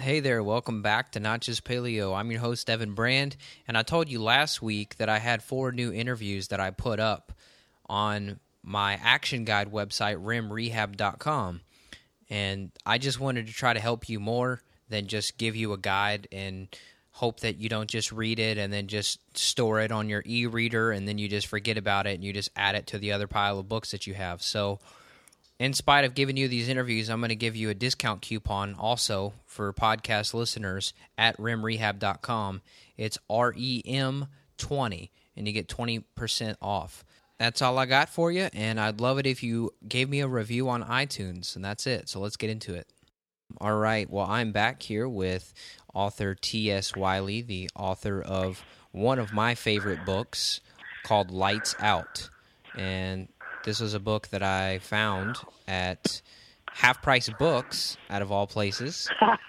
Hey there, welcome back to Not Just Paleo. I'm your host, Evan Brand, and I told you last week that I had 4 new interviews that I put up on my Action Guide website, rimrehab.com. And I just wanted to try to help you more than just give you a guide and hope that you don't just read it and then just store it on your e-reader and then you just forget about it and you just add it to the other pile of books that you have. So in spite of giving you these interviews, I'm going to give you a discount coupon also for podcast listeners at rimrehab.com. It's REM20, and you get 20% off. That's all I got for you, and I'd love it if you gave me a review on iTunes, and that's it. So let's get into it. All right, well, I'm back here with author T.S. Wiley, the author of one of my favorite books called Lights Out. And this was a book that I found at Half Price Books, out of all places.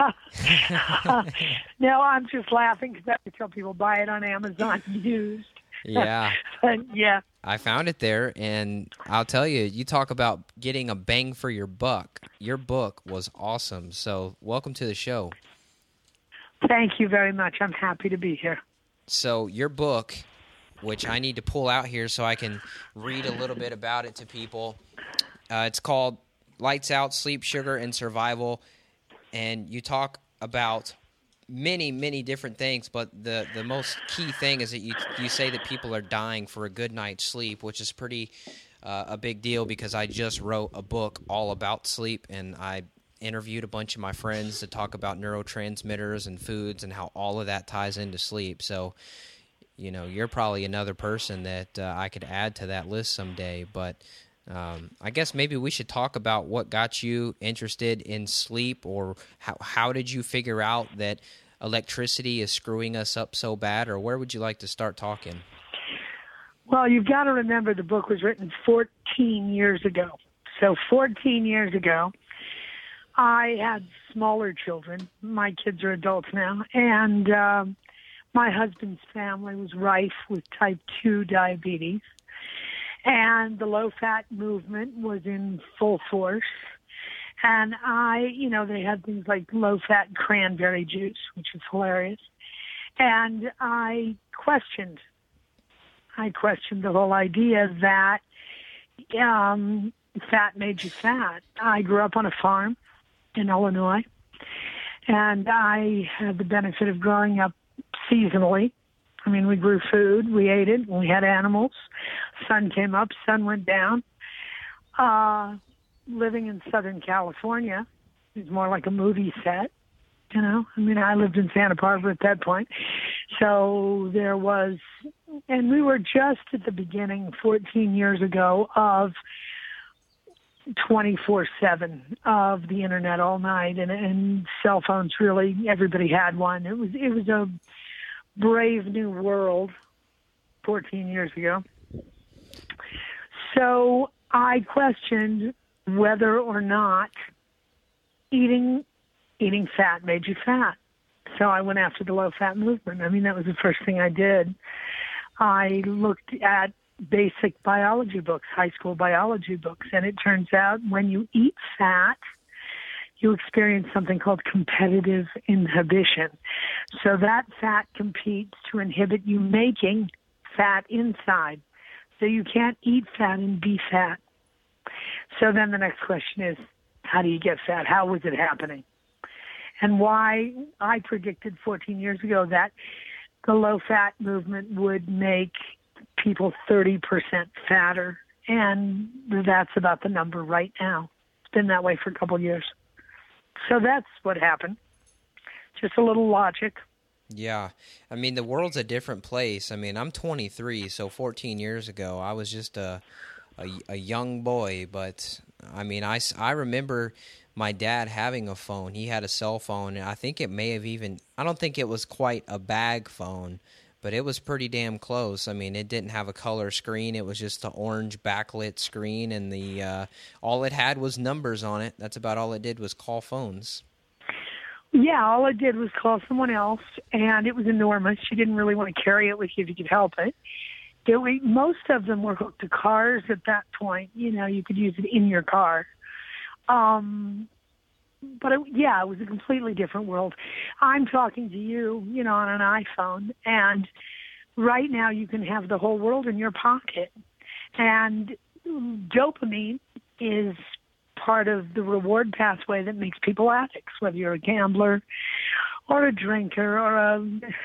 No, I'm just laughing because I tell people buy it on Amazon used. Yeah. Yeah. I found it there, and I'll tell you, you talk about getting a bang for your buck. Your book was awesome, so welcome to the show. Thank you very much. I'm happy to be here. So your book, which I need to pull out here so I can read a little bit about it to people, it's called Lights Out, Sleep, Sugar, and Survival, and you talk about many, many different things, but the most key thing is that you say that people are dying for a good night's sleep, which is pretty a big deal because I just wrote a book all about sleep, and I interviewed a bunch of my friends to talk about neurotransmitters and foods and how all of that ties into sleep. So, you know, you're probably another person that I could add to that list someday, but I guess maybe we should talk about what got you interested in sleep, or how did you figure out that electricity is screwing us up so bad, or where would you like to start talking? Well, you've got to remember the book was written 14 years ago. So 14 years ago, I had smaller children. My kids are adults now, and my husband's family was rife with type 2 diabetes. And the low-fat movement was in full force. And they had things like low-fat cranberry juice, which is hilarious. And I questioned the whole idea that fat made you fat. I grew up on a farm in Illinois, and I had the benefit of growing up seasonally. I mean, we grew food, we ate it, we had animals. Sun came up, sun went down. Living in Southern California is more like a movie set, you know. I mean, I lived in Santa Barbara at that point. So there was, and we were just at the beginning 14 years ago of 24/7 of the internet all night, and cell phones. Really, everybody had one. It was a brave new world 14 years ago. So I questioned whether or not eating fat made you fat. So I went after the low-fat movement. I mean, that was the first thing I did. I looked at basic biology books, high school biology books, and it turns out when you eat fat, you experience something called competitive inhibition. So that fat competes to inhibit you making fat inside. So you can't eat fat and be fat. So then the next question is, how do you get fat? How was it happening? And why I predicted 14 years ago that the low-fat movement would make people 30% fatter. And that's about the number right now. It's been that way for a couple of years. So that's what happened. Just a little logic. Yeah. I mean, the world's a different place. I mean, I'm 23, so 14 years ago, I was just a young boy. But, I mean, I remember my dad having a phone. He had a cell phone, and I think it may have even – I don't think it was quite a bag phone, but it was pretty damn close. I mean, it didn't have a color screen. It was just an orange backlit screen, and the all it had was numbers on it. That's about all it did was call phones. Yeah, all it did was call someone else, and it was enormous. You didn't really want to carry it with you if you could help it. Most of them were hooked to cars at that point. You know, you could use it in your car. it was a completely different world. I'm talking to you, on an iPhone, and right now you can have the whole world in your pocket. And dopamine is part of the reward pathway that makes people addicts, whether you're a gambler or a drinker or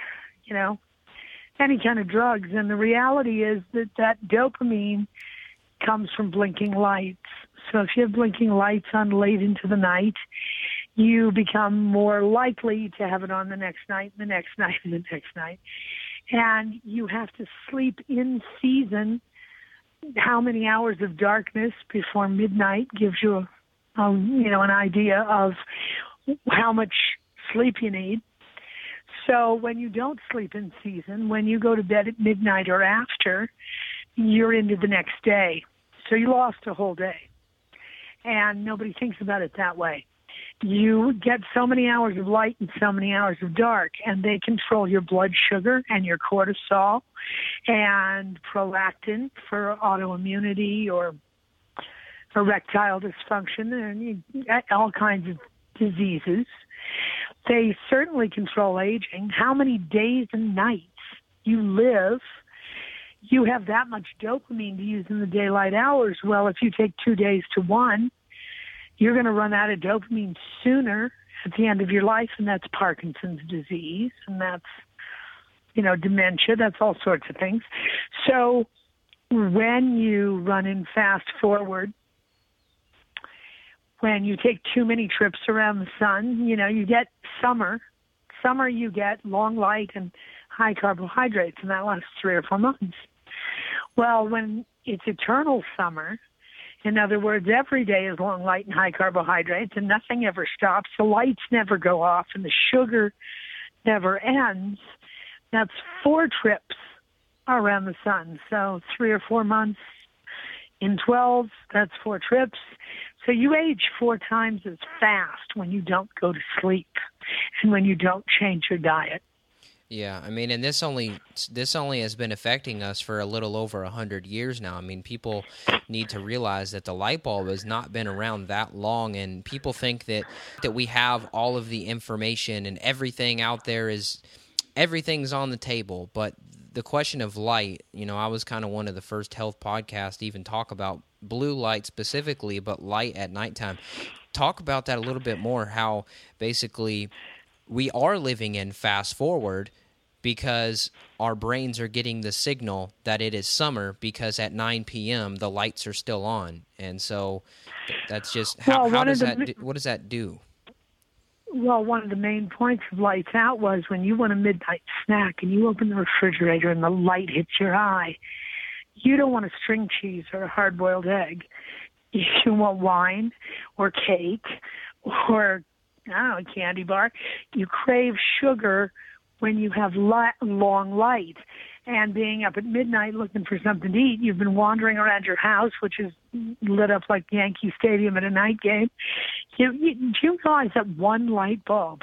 any kind of drugs. And the reality is that dopamine comes from blinking lights. So if you have blinking lights on late into the night, you become more likely to have it on the next night, the next night, and the next night. And you have to sleep in season. How many hours of darkness before midnight gives you an idea of how much sleep you need. So when you don't sleep in season, when you go to bed at midnight or after, you're into the next day. So you lost a whole day. And nobody thinks about it that way. You get so many hours of light and so many hours of dark, and they control your blood sugar and your cortisol and prolactin for autoimmunity or erectile dysfunction and all kinds of diseases. They certainly control aging. How many days and nights you live, you have that much dopamine to use in the daylight hours. Well, if you take 2 days to one, you're going to run out of dopamine sooner at the end of your life, and that's Parkinson's disease, and that's, dementia, that's all sorts of things. So when you run in fast forward, when you take too many trips around the sun, you get summer. Summer, you get long light and high carbohydrates, and that lasts 3 or 4 months. Well, when it's eternal summer, in other words, every day is long light and high carbohydrates, and nothing ever stops. The lights never go off, and the sugar never ends. That's 4 trips around the sun. So 3 or 4 months in 12, that's 4 trips. So you age 4 times as fast when you don't go to sleep and when you don't change your diet. Yeah, I mean, and this only has been affecting us for a little over 100 years now. I mean, people need to realize that the light bulb has not been around that long, and people think that we have all of the information and everything out there everything's on the table. But the question of light, I was kind of one of the first health podcasts to even talk about blue light specifically, but light at nighttime. Talk about that a little bit more, how basically we are living in fast forward because our brains are getting the signal that it is summer because at 9 p.m. the lights are still on. And so that's just what does that do? Well, one of the main points of lights out was when you want a midnight snack and you open the refrigerator and the light hits your eye, you don't want a string cheese or a hard-boiled egg. You want wine or cake or a candy bar. You crave sugar when you have long light. And being up at midnight looking for something to eat, you've been wandering around your house, which is lit up like Yankee Stadium at a night game. Do you realize that one light bulb,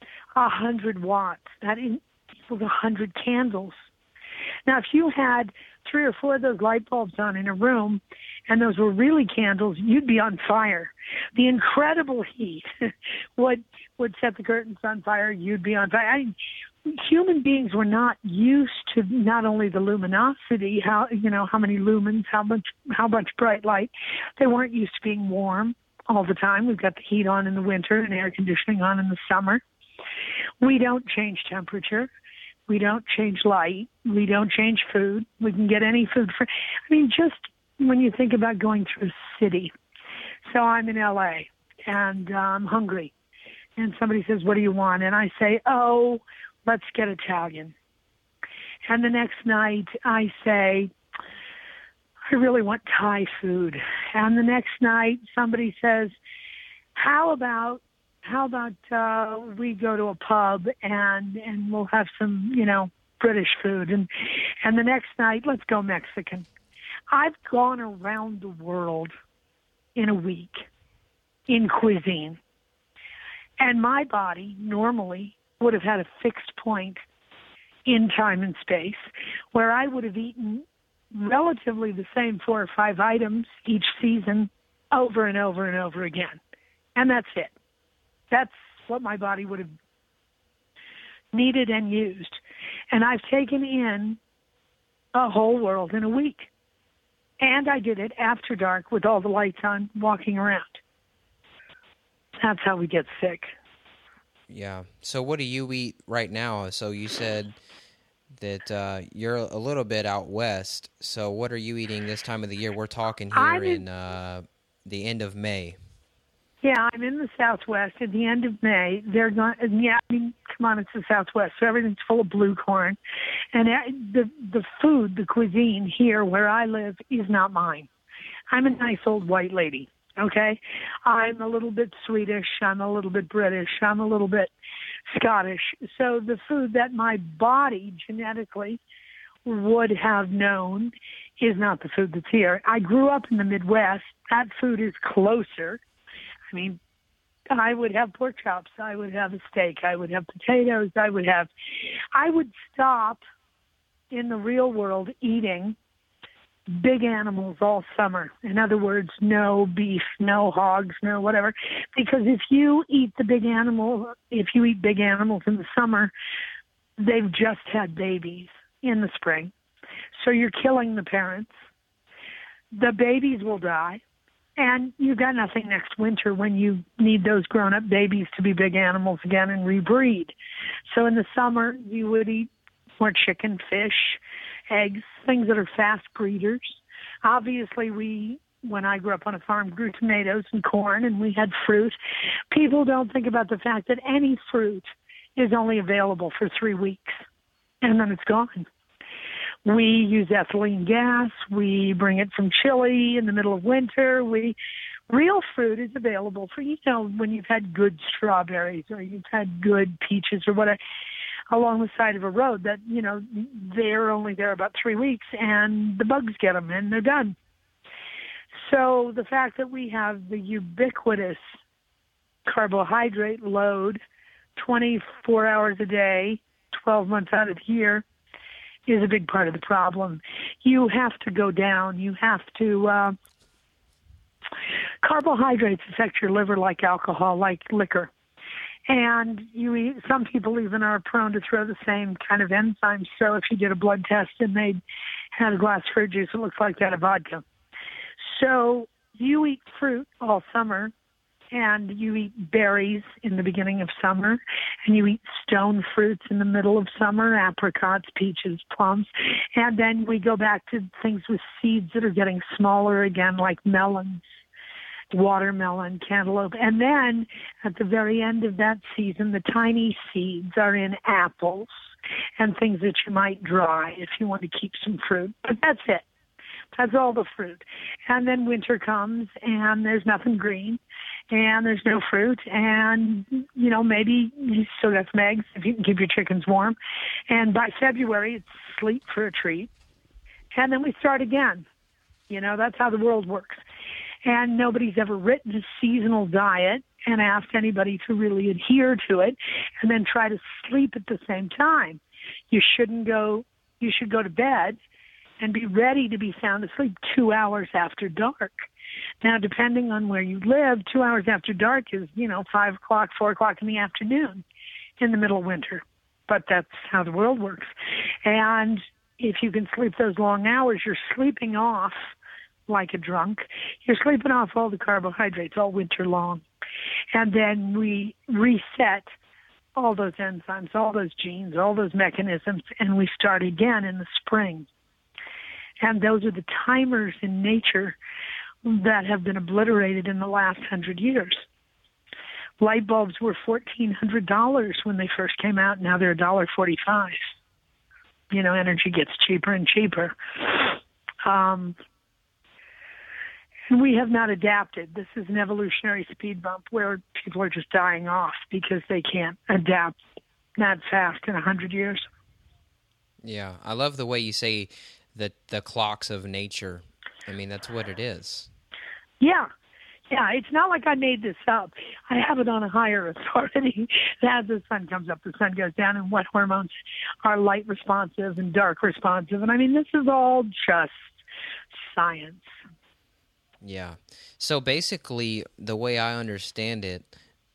100 watts, that equals 100 candles? Now, if you had 3 or 4 of those light bulbs on in a room, and those were really candles, you'd be on fire. The incredible heat would set the curtains on fire. You'd be on fire. Human beings were not used to not only the luminosity, how many lumens, how much bright light. They weren't used to being warm all the time. We've got the heat on in the winter and air conditioning on in the summer. We don't change temperature. We don't change light. We don't change food. We can get any food just when you think about going through a city. So I'm in L.A. and I'm hungry. And somebody says, what do you want? And I say, let's get Italian. And the next night I say, I really want Thai food. And the next night somebody says, how about we go to a pub and we'll have some, British food. And the next night, let's go Mexican. I've gone around the world in a week in cuisine. And my body normally would have had a fixed point in time and space where I would have eaten relatively the same 4 or 5 items each season over and over and over again. And that's it. That's what my body would have needed and used. And I've taken in a whole world in a week. And I did it after dark with all the lights on, walking around. That's how we get sick. Yeah. So what do you eat right now? So you said that you're a little bit out west. So what are you eating this time of the year? We're talking here in the end of May. Yeah, I'm in the Southwest at the end of May. They're going. Yeah, I mean, come on, it's the Southwest, so everything's full of blue corn, and the food, the cuisine here where I live is not mine. I'm a nice old white lady. Okay, I'm a little bit Swedish. I'm a little bit British. I'm a little bit Scottish. So the food that my body genetically would have known is not the food that's here. I grew up in the Midwest. That food is closer. I mean, I would have pork chops. I would have a steak. I would have potatoes. I would stop in the real world eating big animals all summer. In other words, no beef, no hogs, no whatever. Because if you eat big animals in the summer, they've just had babies in the spring. So you're killing the parents. The babies will die. And you've got nothing next winter when you need those grown-up babies to be big animals again and rebreed. So in the summer, you would eat more chicken, fish, eggs, things that are fast breeders. Obviously, when I grew up on a farm, grew tomatoes and corn, and we had fruit. People don't think about the fact that any fruit is only available for 3 weeks, and then it's gone. We use ethylene gas. We bring it from Chile in the middle of winter. Real fruit is available for, when you've had good strawberries or you've had good peaches or whatever along the side of a road that, they're only there about 3 weeks and the bugs get them and they're done. So the fact that we have the ubiquitous carbohydrate load 24 hours a day, 12 months out of the year, is a big part of the problem. You have to go down. You have to... carbohydrates affect your liver like alcohol, like liquor. And some people even are prone to throw the same kind of enzymes. So if you did a blood test and they had a glass of fruit juice, it looks like that of vodka. So you eat fruit all summer, and you eat berries in the beginning of summer, and you eat stone fruits in the middle of summer, apricots, peaches, plums. And then we go back to things with seeds that are getting smaller again, like melons, watermelon, cantaloupe. And then at the very end of that season, the tiny seeds are in apples and things that you might dry if you want to keep some fruit. But that's it. That's all the fruit. And then winter comes, and there's nothing green, and there's no fruit, and, maybe you still got some eggs if you can keep your chickens warm. And by February, it's sleep for a treat. And then we start again. That's how the world works. And nobody's ever written a seasonal diet and asked anybody to really adhere to it and then try to sleep at the same time. You should go to bed and be ready to be sound asleep 2 hours after dark. Now, depending on where you live, 2 hours after dark is, 5 o'clock, 4 o'clock in the afternoon in the middle of winter. But that's how the world works. And if you can sleep those long hours, you're sleeping off like a drunk. You're sleeping off all the carbohydrates all winter long. And then we reset all those enzymes, all those genes, all those mechanisms, and we start again in the spring. And those are the timers in nature that have been obliterated in the last 100 years. Light bulbs were $1,400 when they first came out. Now they're $1.45. Energy gets cheaper and cheaper. And we have not adapted. This is an evolutionary speed bump where people are just dying off because they can't adapt that fast in 100 years. Yeah, I love the way you say the clocks of nature. I mean, that's what it is. Yeah, it's not like I made this up. I have it on a higher authority. As the sun comes up, the sun goes down, and what hormones are light responsive and dark responsive. And I mean, this is all just science. Yeah. So basically, the way I understand it,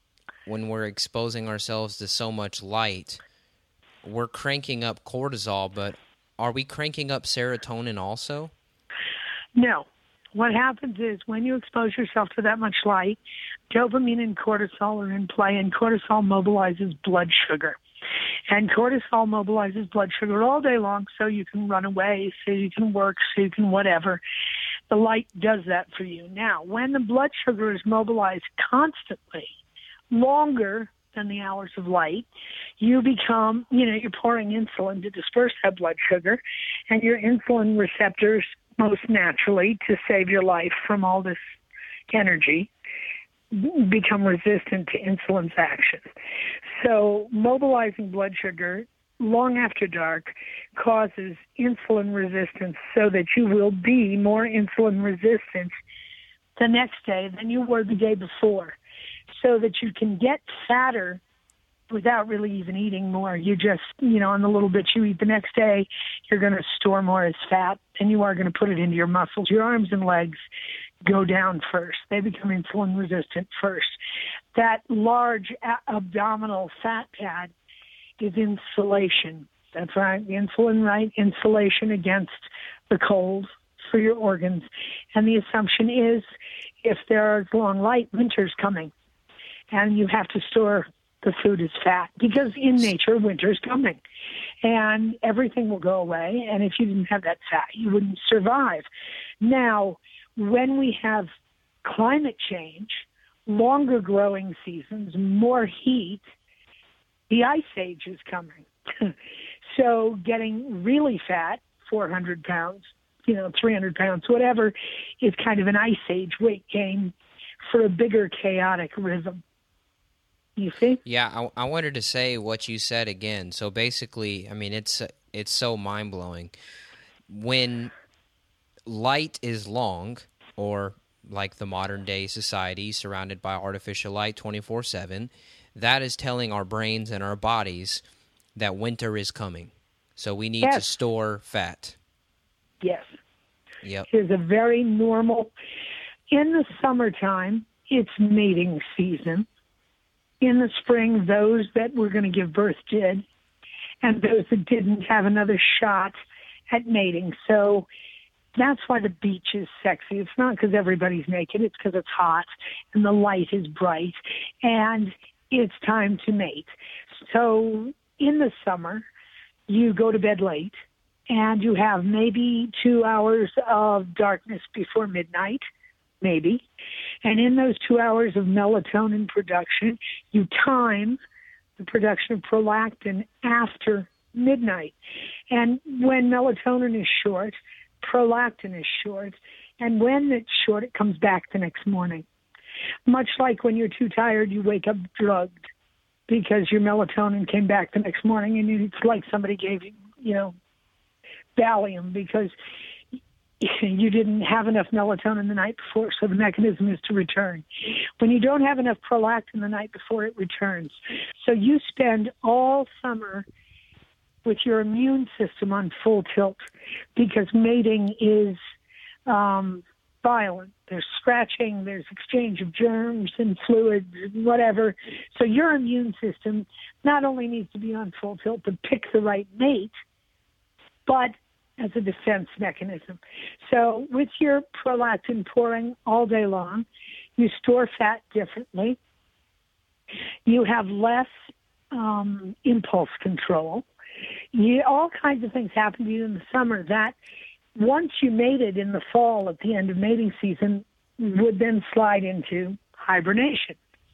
when we're exposing ourselves to so much light, we're cranking up cortisol, but are we cranking up serotonin also? No. What happens is when you expose yourself to that much light, dopamine and cortisol are in play, and cortisol mobilizes blood sugar. And cortisol mobilizes blood sugar all day long, so you can run away, so you can work, so you can whatever. The light does that for you. Now, when the blood sugar is mobilized constantly, longer than the hours of light, you become, you're pouring insulin to disperse that blood sugar, and your insulin receptors, most naturally, to save your life from all this energy, become resistant to insulin's action. So mobilizing blood sugar long after dark causes insulin resistance, so that you will be more insulin resistant the next day than you were the day before, so that you can get fatter without really even eating more. You just, on the little bit you eat the next day, you're going to store more as fat, and you are going to put it into your muscles. Your arms and legs go down first. They become insulin resistant first. That large abdominal fat pad is insulation. That's right, insulin, right? Insulation against the cold for your organs. And the assumption is if there's long light, winter's coming, and you have to store the food as fat, because in nature, winter's coming, and everything will go away. And if you didn't have that fat, you wouldn't survive. Now, when we have climate change, longer growing seasons, more heat, the ice age is coming. So getting really fat, 400 pounds, 300 pounds, whatever, is kind of an ice age weight gain for a bigger chaotic rhythm. You see? Yeah, I wanted to say what you said again. So basically, I mean, it's so mind-blowing. When light is long, or like the modern-day society surrounded by artificial light 24/7, that is telling our brains and our bodies that winter is coming. So we need to store fat. Yes. Yep. It's a very normal. In the summertime, it's mating season. In the spring, those that were going to give birth did, and those that didn't have another shot at mating. So that's why the beach is sexy. It's not because everybody's naked. It's because it's hot and the light is bright, and it's time to mate. So in the summer, you go to bed late, and you have maybe 2 hours of darkness before midnight, maybe. And in those 2 hours of melatonin production, you time the production of prolactin after midnight. And when melatonin is short, prolactin is short. And when it's short, it comes back the next morning. Much like when you're too tired, you wake up drugged because your melatonin came back the next morning, and it's like somebody gave you, Valium, because you didn't have enough melatonin the night before, so the mechanism is to return. When you don't have enough prolactin the night before, it returns. So you spend all summer with your immune system on full tilt, because mating is violent. There's scratching, there's exchange of germs and fluids and whatever. So your immune system not only needs to be on full tilt to pick the right mate, but as a defense mechanism. So with your prolactin pouring all day long, you store fat differently. You have less impulse control. All kinds of things happen to you in the summer that, once you mated in the fall at the end of mating season, would then slide into hibernation.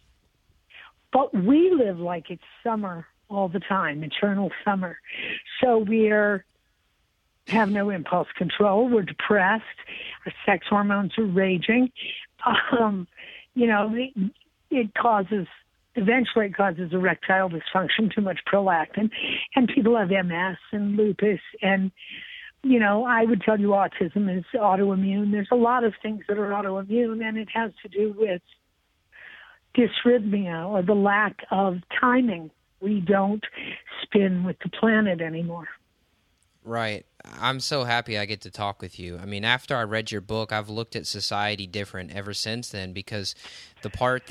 But we live like it's summer all the time, eternal summer. So we're have no impulse control. We're depressed. Our sex hormones are raging. Eventually it causes erectile dysfunction, too much prolactin, and people have MS and lupus, and, I would tell you autism is autoimmune. There's a lot of things that are autoimmune, and it has to do with dysrhythmia, or the lack of timing. We don't spin with the planet anymore. Right. I'm so happy I get to talk with you. I mean, after I read your book, I've looked at society different ever since then, because the part that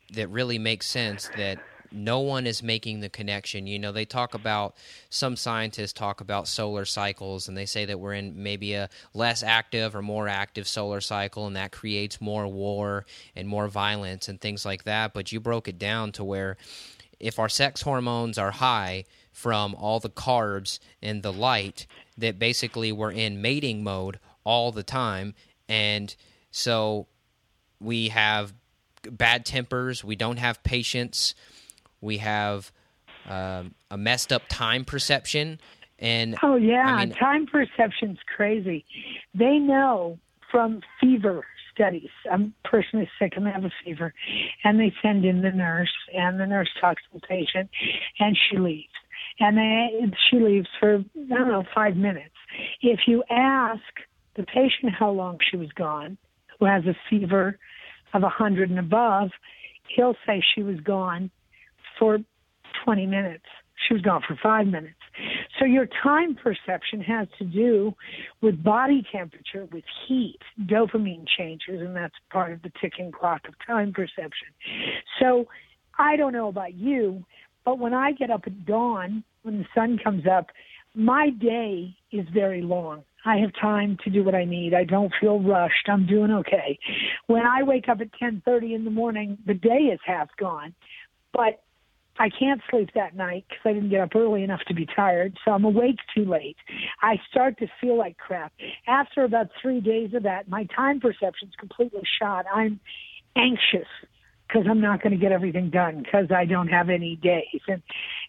that really makes sense that no one is making the connection. They talk about, some scientists talk about solar cycles, and they say that we're in maybe a less active or more active solar cycle, and that creates more war and more violence and things like that. But you broke it down to where if our sex hormones are high from all the carbs and the light, that basically we're in mating mode all the time. And so we have bad tempers, we don't have patience, we have a messed up time perception. And oh yeah, time perception's crazy. They know from fever studies. A person is sick and they have a fever, and they send in the nurse, and the nurse talks to the patient, and she leaves. And she leaves for, 5 minutes. If you ask the patient how long she was gone, who has a fever of 100 and above, he'll say she was gone for 20 minutes. She was gone for 5 minutes. So your time perception has to do with body temperature, with heat, dopamine changes, and that's part of the ticking clock of time perception. So I don't know about you, but when I get up at dawn, when the sun comes up, my day is very long. I have time to do what I need. I don't feel rushed. I'm doing okay. When I wake up at 10:30 in the morning, the day is half gone. But I can't sleep that night because I didn't get up early enough to be tired, so I'm awake too late. I start to feel like crap. After about 3 days of that, my time perception's completely shot. I'm anxious because I'm not going to get everything done because I don't have any days. And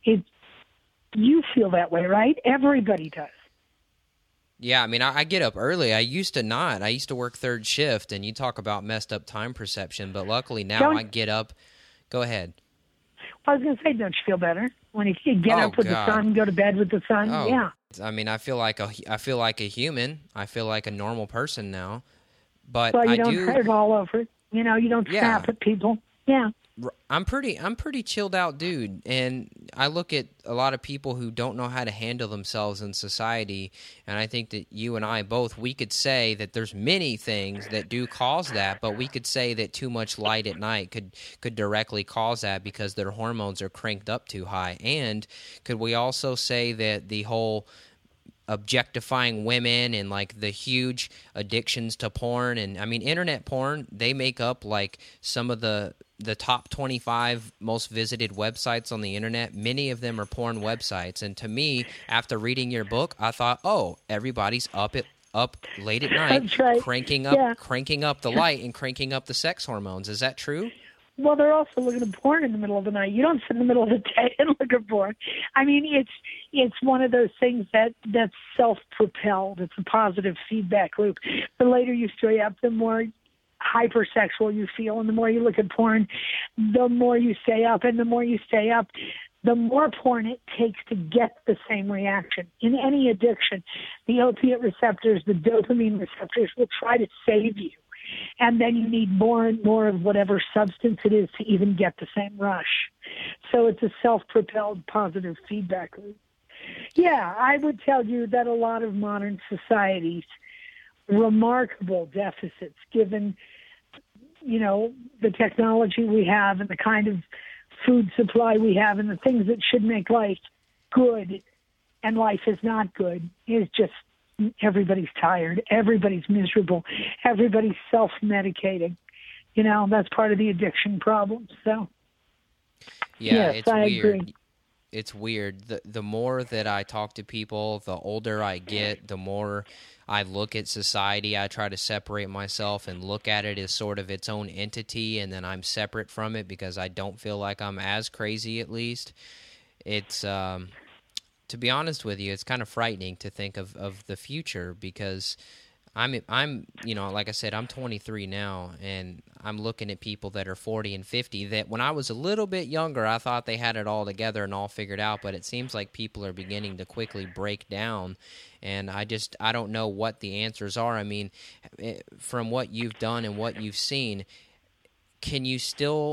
you feel that way, right? Everybody does. Yeah, I get up early. I used to not. I used to work third shift, and you talk about messed up time perception, but luckily now I get up. Go ahead. I was going to say, don't you feel better when you get up with the sun, go to bed with the sun? Oh, yeah. I feel like a human. I feel like a normal person now. But well, you don't hurt all over. You don't snap at people. Yeah. I'm pretty chilled out dude, and I look at a lot of people who don't know how to handle themselves in society, and I think that you and I both, we could say that there's many things that do cause that, but we could say that too much light at night could directly cause that because their hormones are cranked up too high. And could we also say that the whole objectifying women and like the huge addictions to porn, and internet porn, they make up like some of the top 25 most visited websites on the internet. Many of them are porn websites, and to me, after reading your book, I thought, everybody's up late at night. That's right. cranking up the light and cranking up the sex hormones. Is that true? Well, they're also looking at porn in the middle of the night. You don't sit in the middle of the day and look at porn. It's one of those things that's self-propelled. It's a positive feedback loop. The later you stay up, the more hypersexual you feel, and the more you look at porn, the more you stay up, and the more you stay up, the more porn it takes to get the same reaction. In any addiction, the opiate receptors, the dopamine receptors will try to save you. And then you need more and more of whatever substance it is to even get the same rush. So it's a self-propelled positive feedback loop. Yeah, I would tell you that a lot of modern societies, remarkable deficits given, the technology we have and the kind of food supply we have and the things that should make life good and life is not good, is just everybody's tired, everybody's miserable, everybody's self-medicating. That's part of the addiction problem. So, yeah, yes, it's I weird. agree. It's weird. The more that I talk to people, the older I get, the more I look at society. I try to separate myself and look at it as sort of its own entity, and then I'm separate from it because I don't feel like I'm as crazy, at least. It's to be honest with you, it's kind of frightening to think of the future because I'm like I said, I'm 23 now, and I'm looking at people that are 40 and 50 that when I was a little bit younger, I thought they had it all together and all figured out, but it seems like people are beginning to quickly break down, and I don't know what the answers are. From what you've done and what you've seen, can you still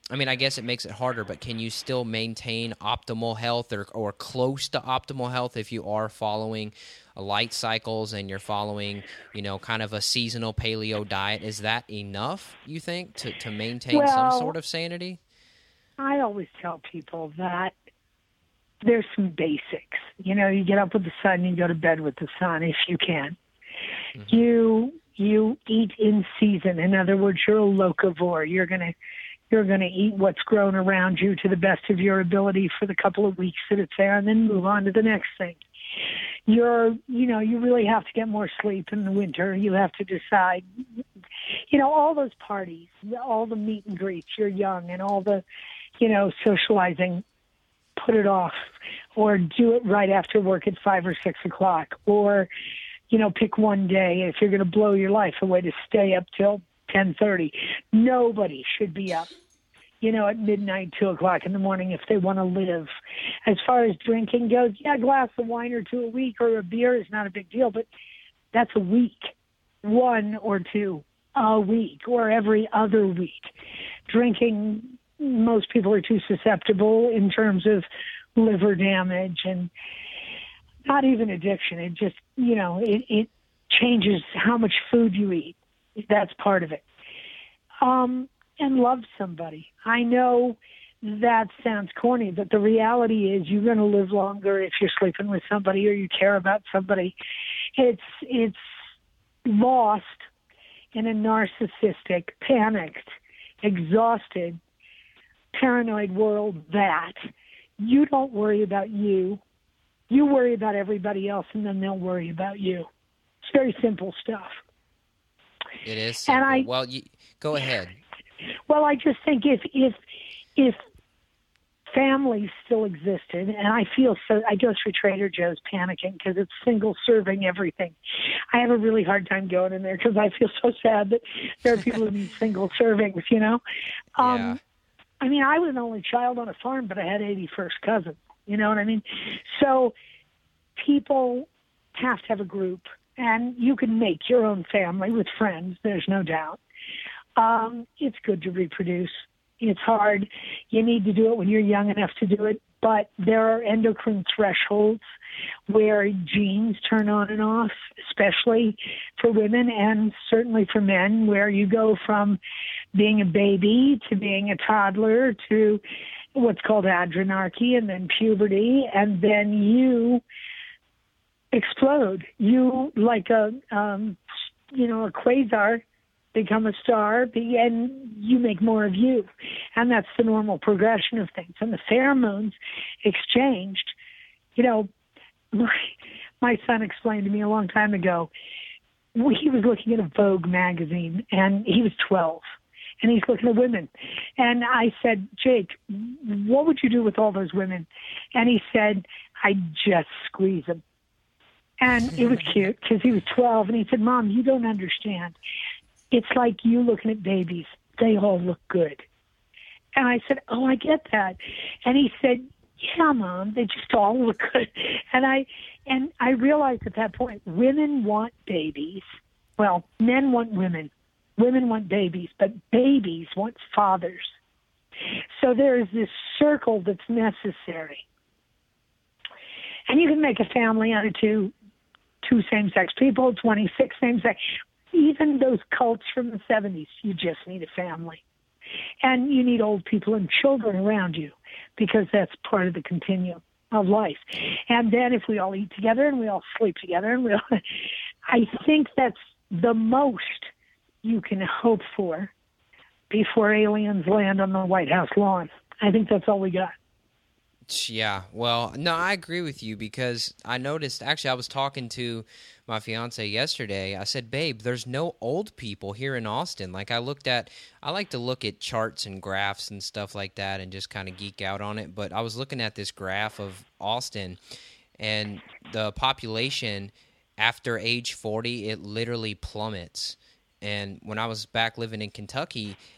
I mean, I guess it makes it harder, but can you still maintain optimal health or close to optimal health if you are following light cycles and you're following, kind of a seasonal paleo diet? Is that enough, you think, to maintain some sort of sanity? I always tell people that there's some basics. You get up with the sun, you go to bed with the sun if you can. Mm-hmm. You eat in season. In other words, you're a locavore. You're gonna eat what's grown around you to the best of your ability for the couple of weeks that it's there, and then move on to the next thing. You really have to get more sleep in the winter. You have to decide, all those parties, all the meet and greets. You're young, and all the, socializing. Put it off, or do it right after work at 5 or 6 o'clock, or pick one day if you're going to blow your life away to stay up till 10:30. Nobody should be up, at midnight, 2 o'clock in the morning if they want to live. As far as drinking goes, a glass of wine or two a week or a beer is not a big deal, but that's a week, 1 or 2 a week or every other week. Drinking, most people are too susceptible in terms of liver damage and not even addiction. It just, it changes how much food you eat. That's part of it. And love somebody. I know that sounds corny, but the reality is you're going to live longer if you're sleeping with somebody or you care about somebody. It's lost in a narcissistic, panicked, exhausted, paranoid world that you don't worry about you. You worry about everybody else, and then they'll worry about you. It's very simple stuff. It is simple. Go ahead. Well, I just think if families still existed, and I go through Trader Joe's panicking because it's single serving everything. I have a really hard time going in there because I feel so sad that there are people who need single servings, Yeah. I mean, I was an only child on a farm, but I had 81st cousins. You know what I mean? So people have to have a group, and you can make your own family with friends. There's no doubt. It's good to reproduce. It's hard. You need to do it when you're young enough to do it. But there are endocrine thresholds where genes turn on and off, especially for women and certainly for men, where you go from being a baby to being a toddler to what's called adrenarche and then puberty, and then you explode. You, like a quasar, become a star, and you make more of you. And that's the normal progression of things. And the pheromones exchanged, my son explained to me a long time ago, he was looking at a Vogue magazine, and he was 12, and he's looking at women. And I said, Jake, what would you do with all those women? And he said, I'd just squeeze them. And it was cute because he was 12, and he said, Mom, you don't understand. It's like you looking at babies. They all look good. And I said, oh, I get that. And he said, yeah, Mom, they just all look good. And I realized at that point, women want babies. Well, men want women. Women want babies, but babies want fathers. So there is this circle that's necessary. And you can make a family out of two same-sex people, 26 same-sex. Even those cults from the 70s, you just need a family. And you need old people and children around you because that's part of the continuum of life. And then if we all eat together and we all sleep together, and I think that's the most you can hope for before aliens land on the White House lawn. I think that's all we got. Yeah, well, no, I agree with you because I noticed, actually, I was talking to my fiance yesterday. I said, babe, there's no old people here in Austin. Like I like to look at charts and graphs and stuff like that and just kind of geek out on it. But I was looking at this graph of Austin and the population after age 40, it literally plummets. And when I was back living in Kentucky,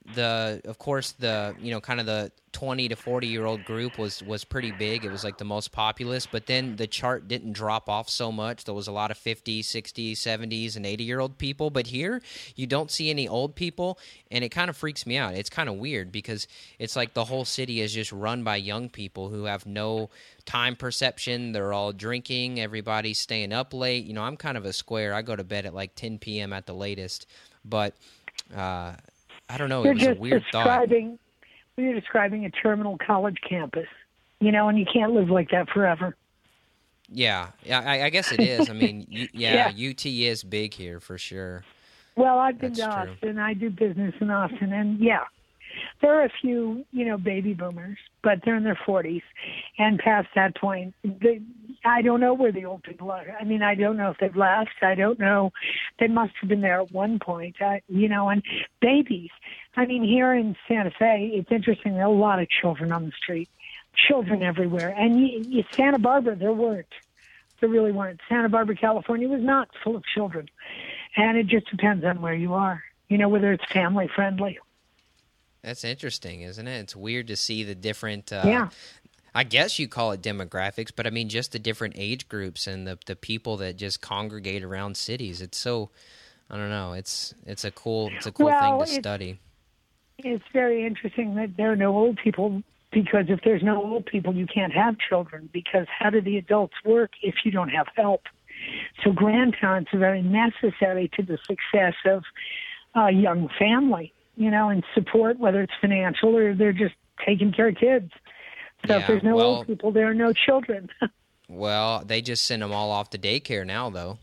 of course, kind of the 20 to 40-year-old group was pretty big. It was like the most populous, but then the chart didn't drop off so much. There was a lot of 50, 60, 70s, and 80-year-old people, but here you don't see any old people, and it kind of freaks me out. It's kind of weird because it's like the whole city is just run by young people who have no time perception. They're all drinking. Everybody's staying up late. I'm kind of a square. I go to bed at like 10 p.m. at the latest, but I don't know. It was a weird thought. You're describing a terminal college campus, and you can't live like that forever. Yeah, I guess it is. I mean, UT is big here for sure. Well, I've been to Austin. I do business in Austin, and there are a few, baby boomers, but they're in their 40s, and past that point, I don't know where the old people are. I mean, I don't know if they've left. I don't know. They must have been there at one point, and babies. I mean, here in Santa Fe, it's interesting. There are a lot of children on the street, children everywhere. And Santa Barbara, there weren't. There really weren't. Santa Barbara, California was not full of children. And it just depends on where you are, whether it's family friendly. That's interesting, isn't it? It's weird to see the different, yeah. I guess you call it demographics, but I mean just the different age groups and the people that just congregate around cities. It's so, I don't know, it's a cool thing to study. It's very interesting that there are no old people, because if there's no old people, you can't have children, because how do the adults work if you don't have help? So grandparents are very necessary to the success of a young family, and support, whether it's financial or they're just taking care of kids. So if there's no old people, there are no children. Well, they just send them all off to daycare now, though.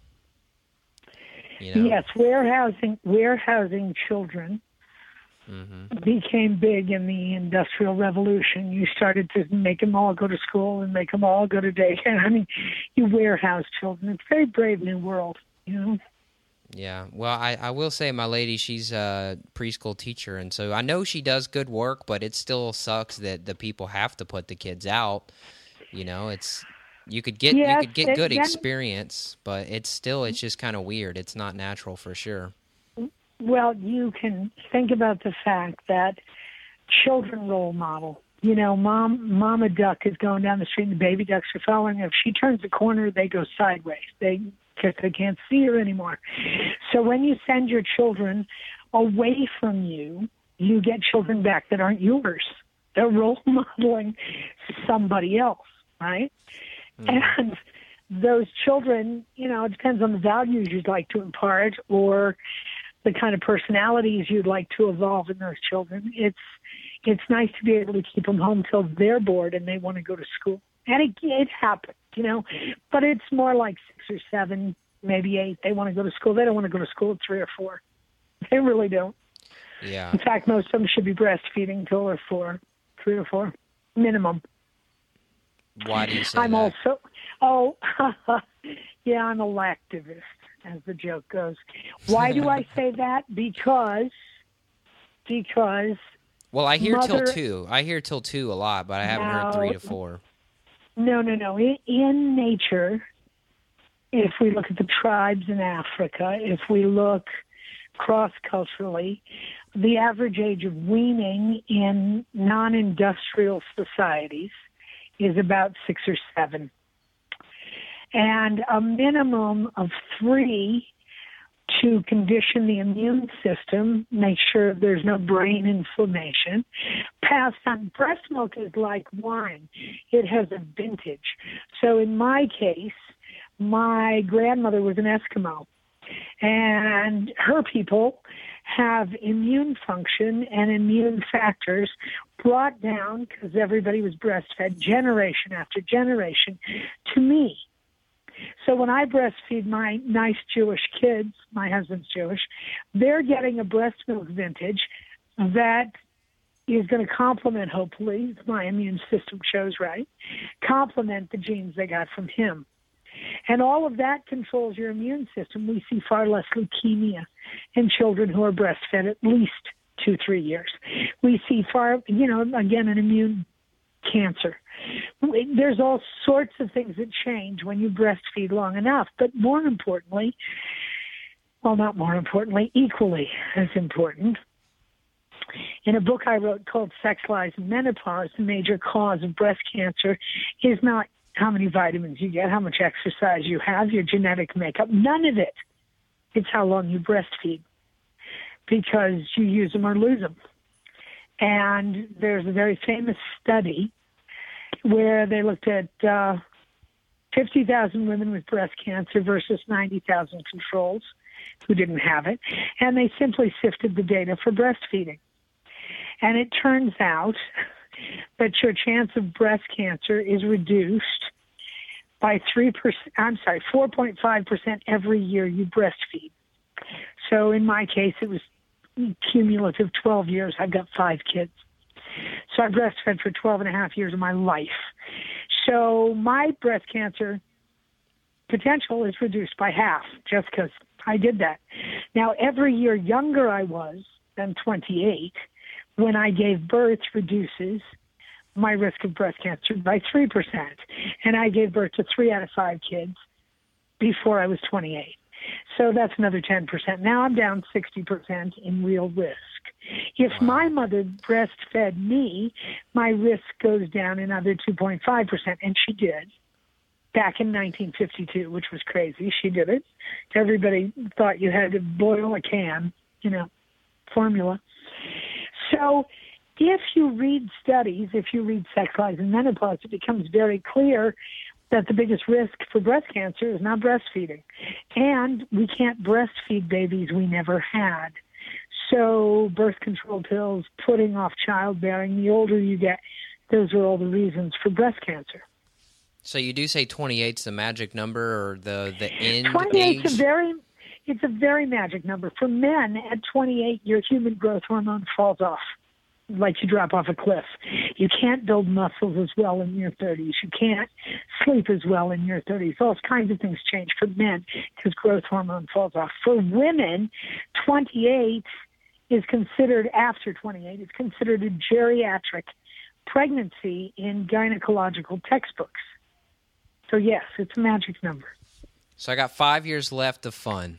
Yes, warehousing children became big in the Industrial Revolution. You started to make them all go to school and make them all go to daycare. I mean, you warehouse children. It's a very brave new world, Yeah, well, I will say my lady, she's a preschool teacher, and so I know she does good work, but it still sucks that the people have to put the kids out. It's you could get good experience, but it's just kind of weird. It's not natural for sure. Well, you can think about the fact that children role model. Mama duck is going down the street and the baby ducks are following her. If she turns the corner, they go sideways. Because they can't see her anymore. So when you send your children away from you, you get children back that aren't yours. They're role modeling somebody else, right? And those children, it depends on the values you'd like to impart or the kind of personalities you'd like to evolve in those children. It's nice to be able to keep them home till they're bored and they want to go to school. And it happens, but it's more like 6 or 7, maybe 8. They want to go to school. They don't want to go to school at 3 or 4. They really don't. Yeah. In fact, most of them should be breastfeeding till they're 4, 3 or 4, minimum. Why do you say I'm that? I'm a lactivist, as the joke goes. Why do I say that? Because. Well, I hear till 2. I hear till 2 a lot, but I haven't heard 3 to 4. No. In nature, if we look at the tribes in Africa, if we look cross-culturally, the average age of weaning in non-industrial societies is about 6 or 7. And a minimum of 3 to condition the immune system, make sure there's no brain inflammation. Passed on. Breast milk is like wine. It has a vintage. So in my case, my grandmother was an Eskimo, and her people have immune function and immune factors brought down, because everybody was breastfed generation after generation, to me. So when I breastfeed my nice Jewish kids, my husband's Jewish, they're getting a breast milk vintage that is going to complement, hopefully, if my immune system shows right, complement the genes they got from him. And all of that controls your immune system. We see far less leukemia in children who are breastfed at least 2-3 years. We see far, again, an immune cancer. There's all sorts of things that change when you breastfeed long enough. But more importantly, well, not more importantly, equally as important, In a book I wrote called Sex, Lies, and Menopause, the major cause of breast cancer is not how many vitamins you get, how much exercise you have, your genetic makeup. None of it. It's how long you breastfeed, because you use them or lose them. And there's a very famous study where they looked at 50,000 women with breast cancer versus 90,000 controls who didn't have it, and they simply sifted the data for breastfeeding. And it turns out that your chance of breast cancer is reduced by 4.5% every year you breastfeed. So in my case, it was cumulative 12 years. I've got 5 kids. So I breastfed for 12 and a half years of my life. So my breast cancer potential is reduced by half just because I did that. Now, every year younger I was than 28, when I gave birth, reduces my risk of breast cancer by 3%. And I gave birth to 3 out of 5 kids before I was 28. So that's another 10%. Now I'm down 60% in real risk. If my mother breastfed me, my risk goes down another 2.5%, and she did back in 1952, which was crazy. She did it. Everybody thought you had to boil a can, formula. So if you read studies, if you read Sex, Lies, and Menopause, it becomes very clear that the biggest risk for breast cancer is not breastfeeding. And we can't breastfeed babies we never had. So birth control pills, putting off childbearing, the older you get, those are all the reasons for breast cancer. So you do say 28's the magic number, or the end 28's age? It's a very magic number. For men, at 28, your human growth hormone falls off, like you drop off a cliff. You can't build muscles as well in your 30s. You can't sleep as well in your 30s. All kinds of things change for men because growth hormone falls off. For women, 28 is considered, after 28, is considered a geriatric pregnancy in gynecological textbooks. So yes, it's a magic number. So I got 5 years left of fun.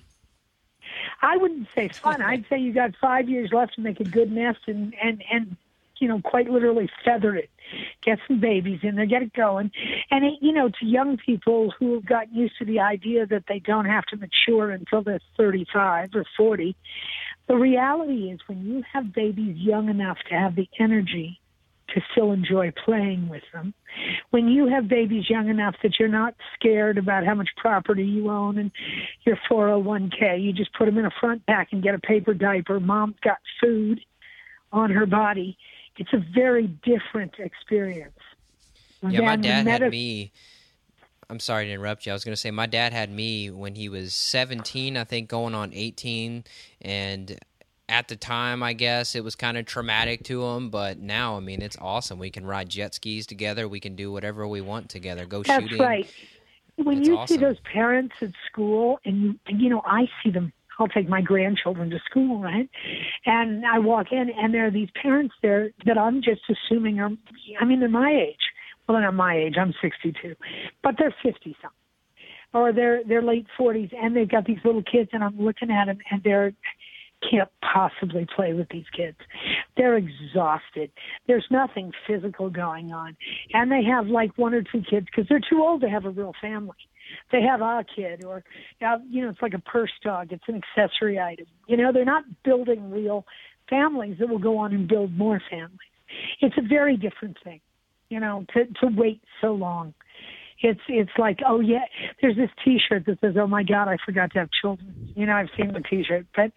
I wouldn't say fun. I'd say you got 5 years left to make a good nest and quite literally feather it. Get some babies in there, get it going. And, to young people who have gotten used to the idea that they don't have to mature until they're 35 or 40, the reality is when you have babies young enough to have the energy to still enjoy playing with them, when you have babies young enough that you're not scared about how much property you own and your 401k, you just put them in a front pack and get a paper diaper. Mom's got food on her body. It's a very different experience. Yeah, my dad had me. I'm sorry to interrupt you. I was going to say my dad had me when he was 17, I think, going on 18, and at the time, I guess, it was kind of traumatic to him, but now, I mean, it's awesome. We can ride jet skis together. We can do whatever we want together, go shooting. That's right. When you see those parents at school, and I see them. I'll take my grandchildren to school, right? And I walk in, and there are these parents there that I'm just assuming they're my age. Well, they're not my age. I'm 62. But they're 50-something. Or they're late 40s, and they've got these little kids, and I'm looking at them, and they're can't possibly play with these kids. They're exhausted. There's nothing physical going on. And they have like 1 or 2 kids because they're too old to have a real family. They have a kid or, it's like a purse dog. It's an accessory item. They're not building real families that will go on and build more families. It's a very different thing, to wait so long. It's like, oh, yeah, there's this T-shirt that says, oh, my God, I forgot to have children. I've seen the T-shirt. But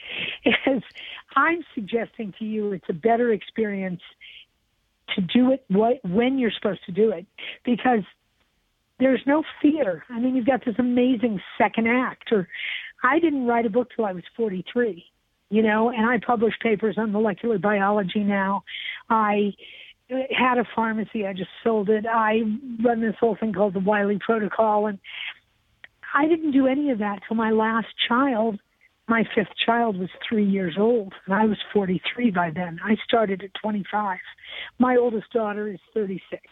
I'm suggesting to you it's a better experience to do it when you're supposed to do it because there's no fear. I mean, you've got this amazing second act. Or I didn't write a book till I was 43, and I publish papers on molecular biology now. I had a pharmacy. I just sold it. I run this whole thing called the Wiley Protocol. And I didn't do any of that till my last child. My 5th child was 3 years old, and I was 43 by then. I started at 25. My oldest daughter is 36.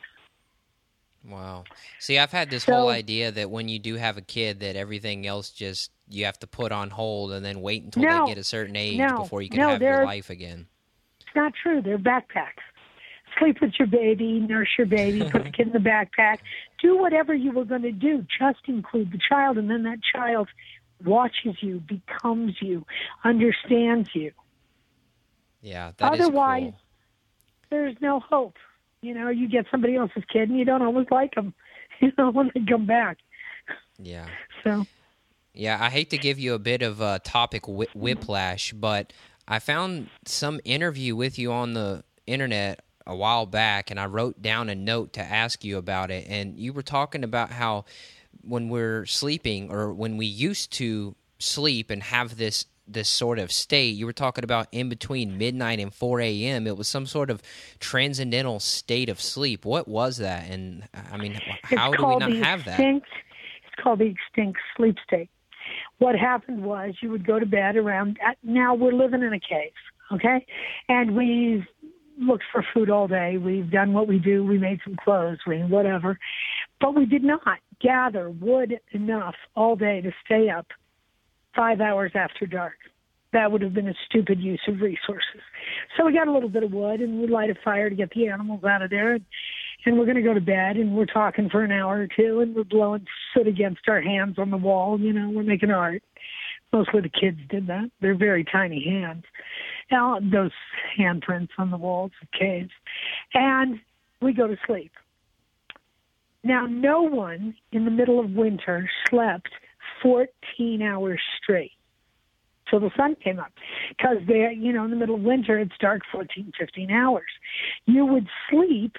Wow. See, I've had this whole idea that when you do have a kid that everything else just you have to put on hold and then wait until they get a certain age before you can have your life again. It's not true. They're backpacks. Sleep with your baby, nurse your baby, put the kid in the backpack. Do whatever you were going to do. Just include the child, and then that child watches you, becomes you, understands you. Yeah, that Otherwise, is cool. there's no hope. You get somebody else's kid, and you don't always like them, when they come back. Yeah. So. Yeah, I hate to give you a bit of a topic whiplash, but I found some interview with you on the internet a while back, and I wrote down a note to ask you about it. And you were talking about how when we're sleeping, or when we used to sleep and have this sort of state, you were talking about in between midnight and 4 a.m., it was some sort of transcendental state of sleep. What was that? And, I mean, how do we not have that? It's called the extinct sleep state. What happened was you would go to bed now we're living in a cave, okay? And we've looked for food all day. We've done what we do. We made some clothes, whatever. But we did not gather wood enough all day to stay up 5 hours after dark. That would have been a stupid use of resources. So we got a little bit of wood, and we light a fire to get the animals out of there. And we're going to go to bed, and we're talking for an hour or two, and we're blowing soot against our hands on the wall. We're making art. Mostly the kids did that. They're very tiny hands. Now, those handprints on the walls of caves. And we go to sleep. Now, no one in the middle of winter slept 14 hours straight till the sun came up. Because, in the middle of winter, it's dark 14, 15 hours. You would sleep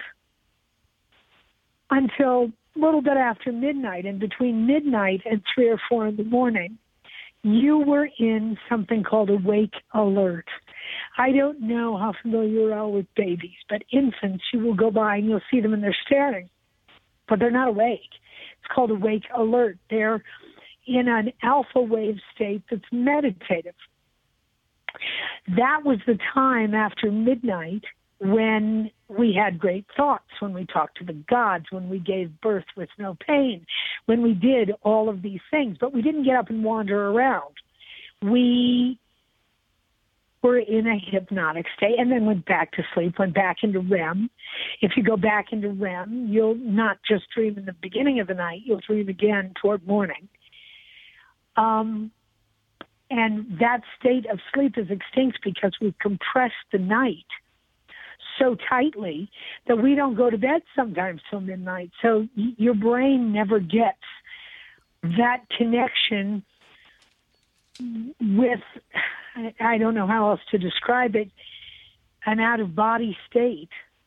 until a little bit after midnight, and between midnight and 3 or 4 in the morning, you were in something called awake alert. I don't know how familiar you are with babies, but infants, you will go by and you'll see them and they're staring, but they're not awake. It's called awake alert. They're in an alpha wave state that's meditative. That was the time after midnight when we had great thoughts, when we talked to the gods, when we gave birth with no pain, when we did all of these things. But we didn't get up and wander around. We were in a hypnotic state and then went back to sleep, went back into REM. If you go back into REM, you'll not just dream in the beginning of the night, you'll dream again toward morning. And that state of sleep is extinct because we've compressed the night so tightly that we don't go to bed sometimes till midnight. So your brain never gets that connection with, I don't know how else to describe it, an out-of-body state.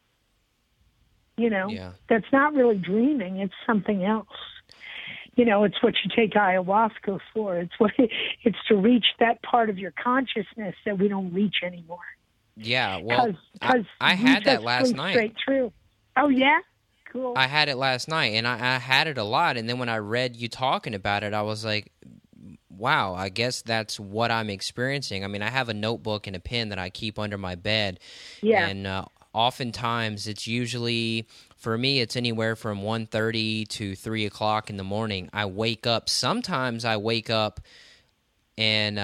That's not really dreaming. It's something else. It's what you take ayahuasca for. It's to reach that part of your consciousness that we don't reach anymore. Yeah, well, I had that last night. Straight through. Oh, yeah? Cool. I had it last night, and I had it a lot, and then when I read you talking about it, I was like, wow, I guess that's what I'm experiencing. I mean, I have a notebook and a pen that I keep under my bed, and oftentimes it's usually, for me, it's anywhere from 1:30 to 3 o'clock in the morning. I wake up. Sometimes I wake up and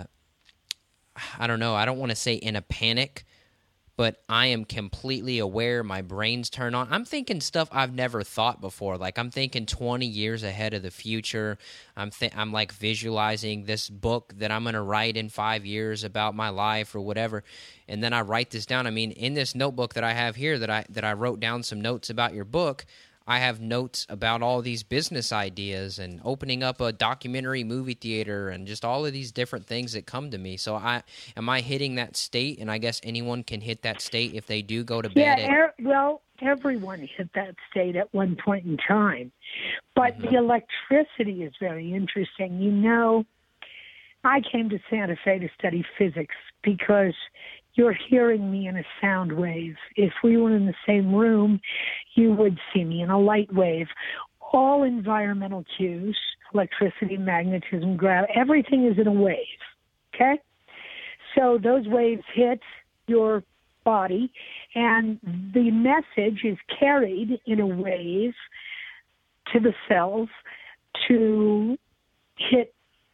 I don't know, I don't want to say in a panic, but I am completely aware. My brain's turned on. I'm thinking stuff I've never thought before. Like, I'm thinking 20 years ahead of the future. I'm like visualizing this book that I'm going to write in 5 years about my life or whatever. And then I write this down. I mean, in this notebook that I have here that I wrote down some notes about your book, I have notes about all these business ideas and opening up a documentary movie theater and just all of these different things that come to me. So am I hitting that state? And I guess anyone can hit that state if they do go to bed. Yeah, everyone hit that state at one point in time. But the electricity is very interesting. I came to Santa Fe to study physics because you're hearing me in a sound wave. If we were in the same room, you would see me in a light wave. All environmental cues, electricity, magnetism, gravity, everything is in a wave, okay? So those waves hit your body, and the message is carried in a wave to the cells to hit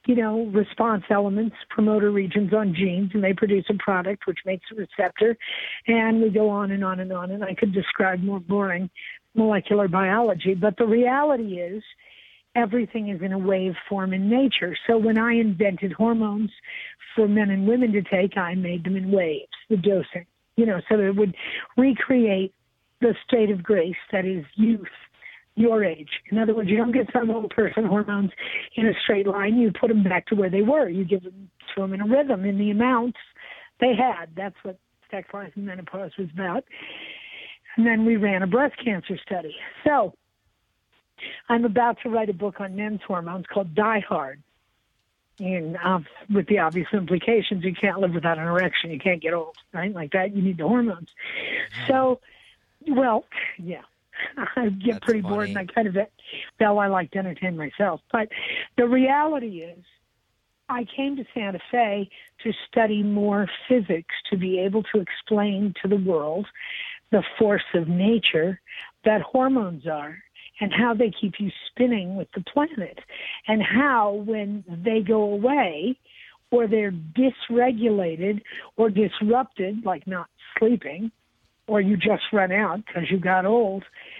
response elements, promoter regions on genes, and they produce a product which makes a receptor. And we go on and on and on. And I could describe more boring molecular biology. But the reality is everything is in a wave form in nature. So when I invented hormones for men and women to take, I made them in waves, the dosing, so that it would recreate the state of grace that is youth, your age. In other words, you don't get some old person hormones in a straight line. You put them back to where they were. You give them to them in a rhythm, in the amounts they had. That's what sex life and menopause was about. And then we ran a breast cancer study. So I'm about to write a book on men's hormones called Die Hard. And with the obvious implications, you can't live without an erection. You can't get old, right? Like that, you need the hormones. So, well, yeah. I get That's pretty funny. bored, and I like to entertain myself. But the reality is, I came to Santa Fe to study more physics, to be able to explain to the world the force of nature that hormones are, and how they keep you spinning with the planet, and how when they go away, or they're dysregulated or disrupted, like not sleeping, or you just run out because you got old,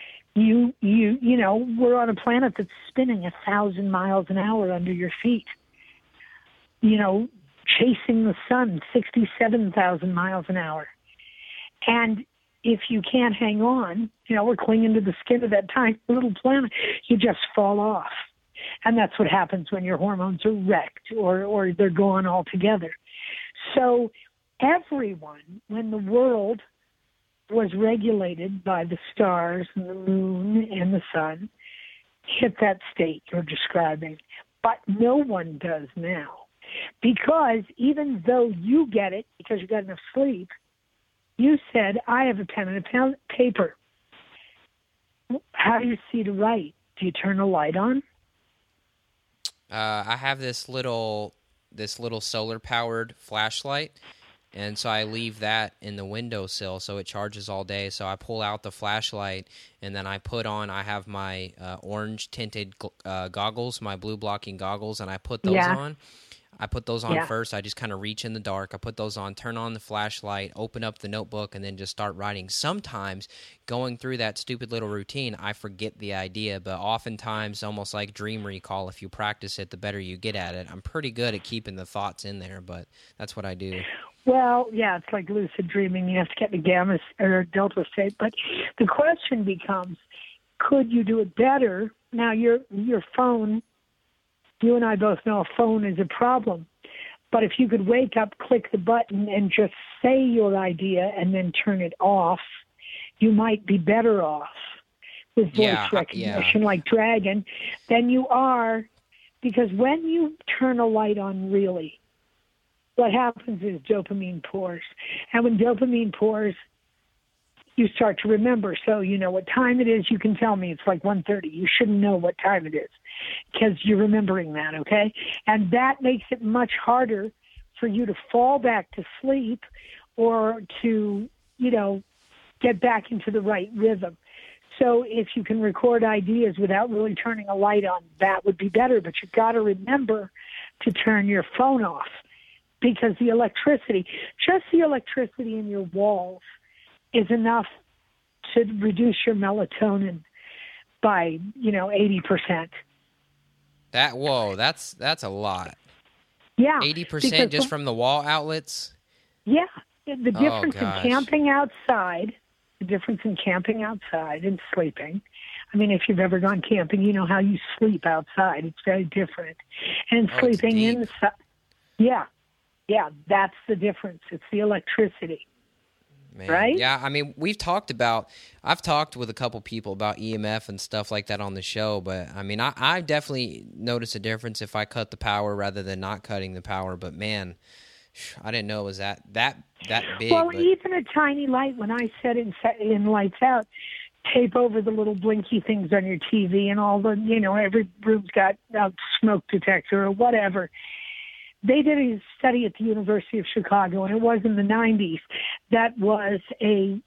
we're on a planet that's spinning 1,000 miles an hour under your feet. Chasing the sun 67,000 miles an hour. And if you can't hang on, we're clinging to the skin of that tiny little planet, you just fall off. And that's what happens when your hormones are wrecked or they're gone altogether. So everyone, when the world was regulated by the stars and the moon and the sun, hit that state you're describing. But no one does now. Because even though you get it because you got enough sleep, you said, I have a pen and a paper. How do you see to write? Do you turn a light on? I have this little solar-powered flashlight, and so I leave that in the windowsill so it charges all day. So I pull out the flashlight, and then I have my orange-tinted goggles, my blue-blocking goggles, and I put those on. I put those on first. I just kind of reach in the dark. I put those on, turn on the flashlight, open up the notebook, and then just start writing. Sometimes going through that stupid little routine, I forget the idea, but oftentimes, almost like dream recall, if you practice it, the better you get at it. I'm pretty good at keeping the thoughts in there, but that's what I do. Well, yeah, it's like lucid dreaming. You have to get the gamma or delta state. But the question becomes, could you do it better? Now, your phone, you and I both know a phone is a problem. But if you could wake up, click the button, and just say your idea and then turn it off, you might be better off with voice recognition like Dragon than you are. Because when you turn a light on really, what happens is dopamine pours. And when dopamine pours, you start to remember. So you know what time it is. You can tell me it's like 1:30. You shouldn't know what time it is because you're remembering that, okay? And that makes it much harder for you to fall back to sleep or to, get back into the right rhythm. So if you can record ideas without really turning a light on, that would be better. But you've got to remember to turn your phone off because the electricity in your walls is enough to reduce your melatonin by, 80%. That's a lot. Yeah. 80% just from the wall outlets? Yeah. The difference in camping outside and sleeping. I mean, if you've ever gone camping, you know how you sleep outside. It's very different. And sleeping inside. Yeah. Yeah, that's the difference. It's the electricity. Man. Right? Yeah, I mean, I've talked with a couple people about EMF and stuff like that on the show, but I mean, I definitely notice a difference if I cut the power rather than not cutting the power, but man, I didn't know it was that big. Well, even a tiny light, when I set in lights out, tape over the little blinky things on your TV and all the, every room's got a smoke detector or whatever. They did a study at the University of Chicago, and it was in the 90s. That was a,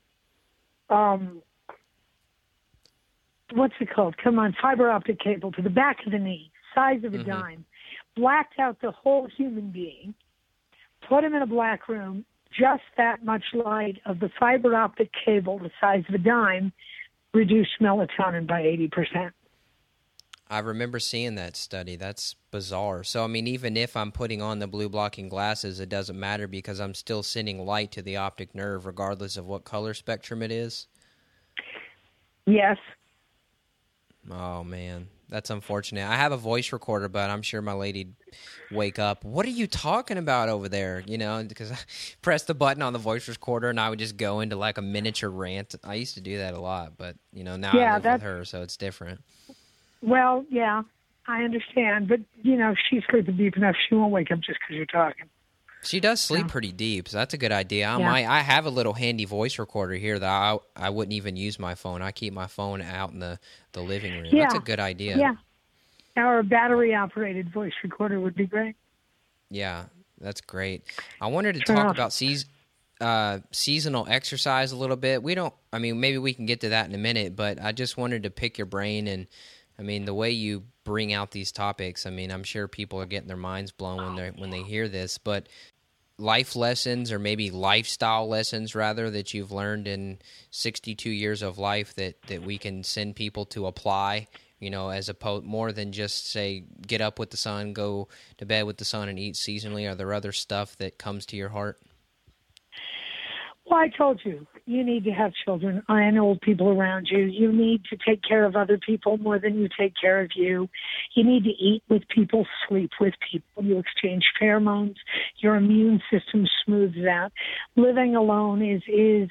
what's it called? Come on, fiber optic cable to the back of the knee. size of a dime, blacked out the whole human being, put him in a black room, just that much light of the fiber optic cable the size of a dime reduced melatonin by 80%. I remember seeing that study. That's bizarre. So, I mean, even if I'm putting on the blue blocking glasses, it doesn't matter because I'm still sending light to the optic nerve regardless of what color spectrum it is? Yes. Oh, man. That's unfortunate. I have a voice recorder, but I'm sure my lady'd wake up. What are you talking about over there? You know, because I press the button on the voice recorder and I would just go into like a miniature rant. I used to do that a lot, but, you know, now I live with her, so it's different. Well, yeah, I understand. But, you know, she's sleeping deep enough. She won't wake up just because you're talking. She does sleep pretty deep, so that's a good idea. I have a little handy voice recorder here that I wouldn't even use my phone. I keep my phone out in the living room. Yeah. That's a good idea. Yeah. Our battery-operated voice recorder would be great. Yeah, that's great. I wanted to talk about seasonal exercise a little bit. Maybe we can get to that in a minute, but I just wanted to pick your brain and I mean, the way you bring out these topics, I mean, I'm sure people are getting their minds blown when they hear this, but life lessons or maybe lifestyle lessons, rather, that you've learned in 62 years of life that we can send people to apply, you know, as opposed more than just, say, get up with the sun, go to bed with the sun and eat seasonally. Are there other stuff that comes to your heart? Well, I told you, you need to have children and old people around you. You need to take care of other people more than you take care of you. You need to eat with people, sleep with people. You exchange pheromones. Your immune system smooths out. Living alone is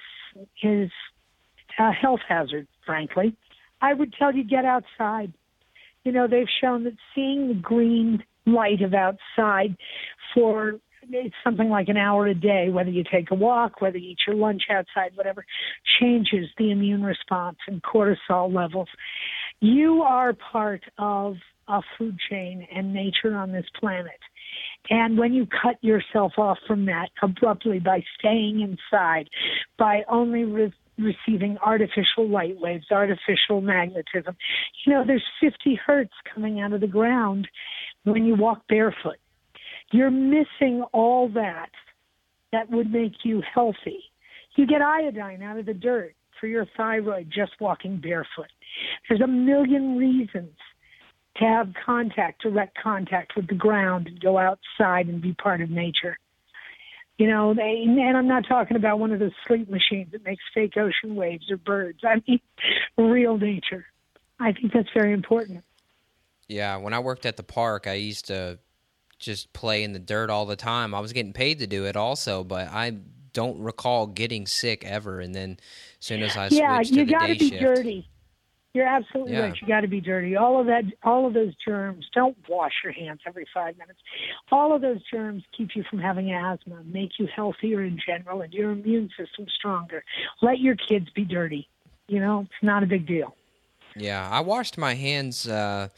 a health hazard, frankly. I would tell you, get outside. You know, they've shown that seeing the green light of outside for it's something like an hour a day, whether you take a walk, whether you eat your lunch outside, whatever, changes the immune response and cortisol levels. You are part of a food chain and nature on this planet. And when you cut yourself off from that abruptly by staying inside, by only receiving artificial light waves, artificial magnetism, you know, there's 50 hertz coming out of the ground when you walk barefoot. You're missing all that would make you healthy. You get iodine out of the dirt for your thyroid just walking barefoot. There's a million reasons to have direct contact with the ground and go outside and be part of nature. You know, and I'm not talking about one of those sleep machines that makes fake ocean waves or birds. I mean, real nature. I think that's very important. Yeah, when I worked at the park, I used to just play in the dirt all the time. I was getting paid to do it also, but I don't recall getting sick ever. And then as soon as I switched to the day shift. Yeah, you got to be dirty. You're absolutely right. You got to be dirty. All of those germs, don't wash your hands every 5 minutes. All of those germs keep you from having asthma, make you healthier in general, and your immune system stronger. Let your kids be dirty. You know, it's not a big deal. Yeah, I washed my hands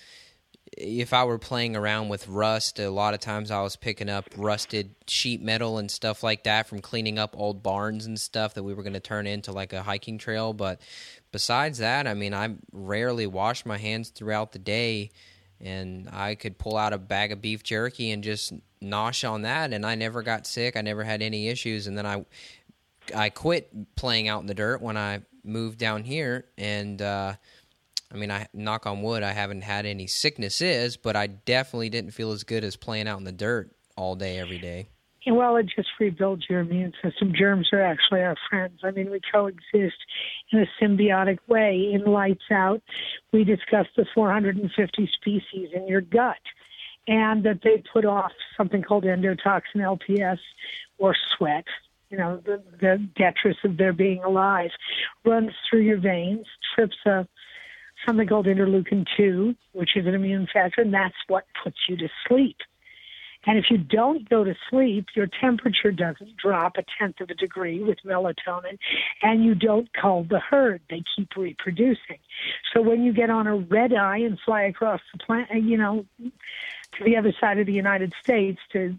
if I were playing around with rust. A lot of times I was picking up rusted sheet metal and stuff like that from cleaning up old barns and stuff that we were going to turn into like a hiking trail. But besides that, I mean, I rarely wash my hands throughout the day, and I could pull out a bag of beef jerky and just nosh on that, and I never got sick. I never had any issues. And then I quit playing out in the dirt when I moved down here, and I mean, I knock on wood, I haven't had any sicknesses, but I definitely didn't feel as good as playing out in the dirt all day, every day. Well, it just rebuilds your immune system. Germs are actually our friends. I mean, we coexist in a symbiotic way. In Lights Out, we discussed the 450 species in your gut, and that they put off something called endotoxin LPS, or sweat. You know, the detritus of their being alive runs through your veins, trips something called interleukin-2, which is an immune factor, and that's what puts you to sleep. And if you don't go to sleep, your temperature doesn't drop 1/10 of a degree with melatonin, and you don't cull the herd. They keep reproducing. So when you get on a red eye and fly across the planet, you know, to the other side of the United States, to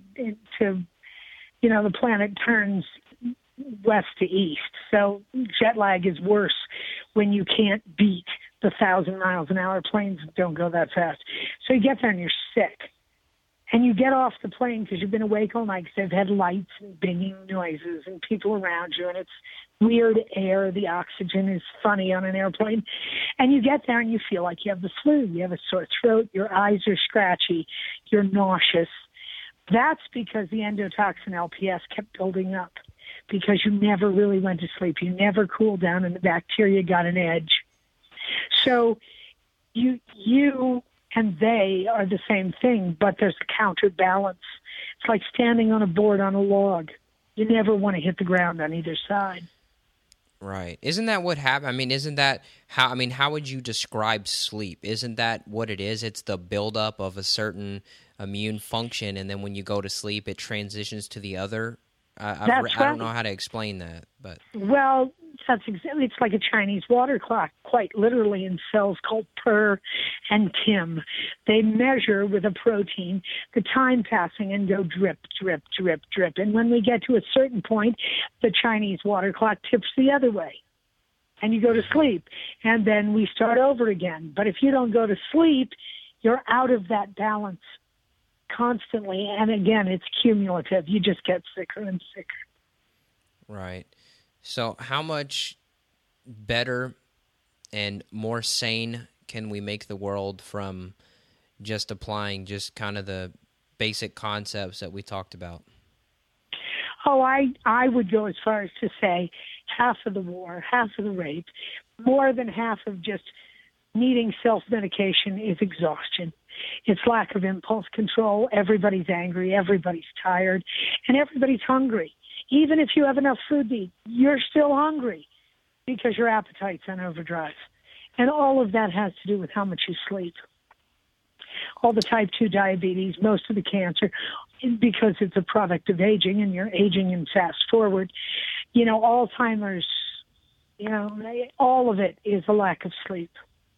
you know, the planet turns west to east. So jet lag is worse when you can't beat the 1,000 miles an hour planes don't go that fast. So you get there and you're sick. And you get off the plane because you've been awake all night because they've had lights and binging noises and people around you, and it's weird air. The oxygen is funny on an airplane. And you get there and you feel like you have the flu. You have a sore throat. Your eyes are scratchy. You're nauseous. That's because the endotoxin LPS kept building up because you never really went to sleep. You never cooled down and the bacteria got an edge. So you and they are the same thing, but there's a counterbalance. It's like standing on a board on a log. You never want to hit the ground on either side. Right. Isn't that what happened? I mean, isn't that how, I mean, how would you describe sleep? Isn't that what it is? It's the buildup of a certain immune function, and then when you go to sleep, it transitions to the other. I don't know how to explain that, but well, that's exactly. It's like a Chinese water clock, quite literally, in cells called Per and Kim. They measure with a protein the time passing and go drip, drip, drip, drip. And when we get to a certain point, the Chinese water clock tips the other way, and you go to sleep, and then we start over again. But if you don't go to sleep, you're out of that balance constantly, and again, it's cumulative. You just get sicker and sicker. Right. So how much better and more sane can we make the world from just applying just kind of the basic concepts that we talked about? Oh, I would go as far as to say half of the war, half of the rape, more than half of just needing self-medication is exhaustion. It's lack of impulse control. Everybody's angry, everybody's tired, and everybody's hungry. Even if you have enough food to eat, you're still hungry because your appetite's on overdrive. And all of that has to do with how much you sleep. All the type 2 diabetes, most of the cancer, because it's a product of aging, and you're aging and fast forward. You know, Alzheimer's, you know, all of it is a lack of sleep.